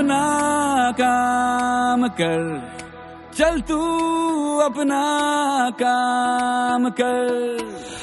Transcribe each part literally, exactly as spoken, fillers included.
अपना काम कर, चल तू अपना काम कर।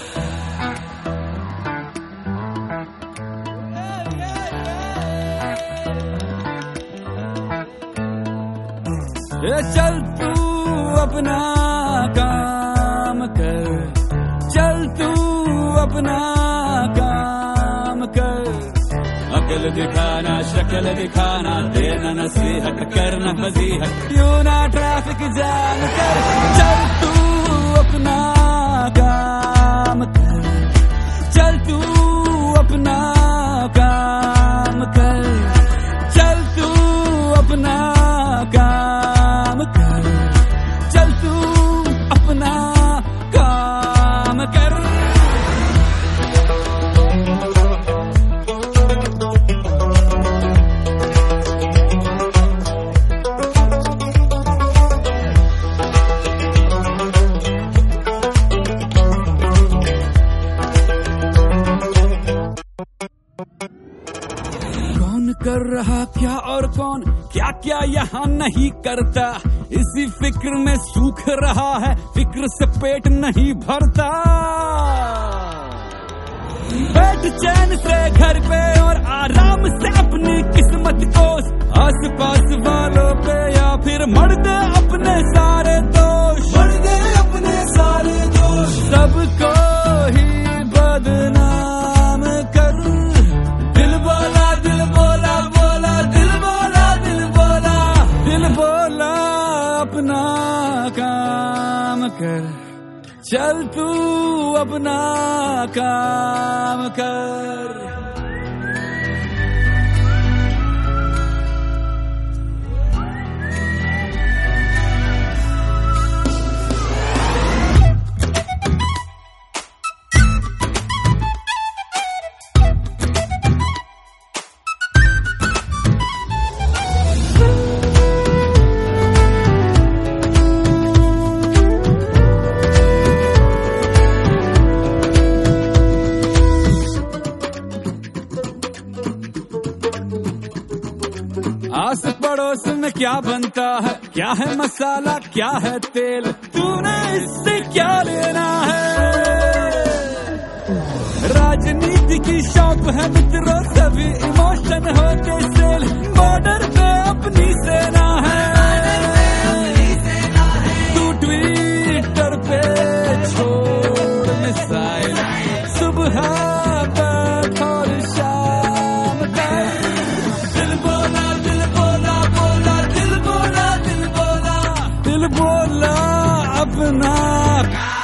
चल तू अपना काम कर, चल तू अपना काम कर। अकल दिखाना शक्ल दिखाना, देना नसीहत करना फजीहत, यूं ना ट्रैफिक जाम कर। चल तू अपना काम कर, चल तू अपना काम कर, चल तू अपना काम कर, चल तू अपना काम कर। कौन कर रहा क्या और कौन क्या क्या यहाँ नहीं करता, इसी फिक्र में सूख रहा है, फिक्र से पेट नहीं भरता। बैठ चैन से घर पे और आराम से अपनी किस्मत कोस, आस पास वालों पे या फिर मर दे अपने सारे दोष, मर दे अपने सारे दोष। सबको ही बदनाम कर, दिल बोला दिल बोला बोला दिल बोला दिल बोला दिल बोला अपना काम कर, चल तू अपना काम कर। आस पड़ोस में क्या बनता है, क्या है मसाला क्या है तेल, तूने इससे क्या लेना है। राजनीति की शॉप है मित्रों, सभी इमोशन होते सेल, बॉर्डर पे अपनी सेना है। तू ट्विटर पे छोड़ मिसाइल, सुबह तक और शाम तक। दिल बोला दिल बोला बोला दिल बोला दिल बोला दिल बोला अपना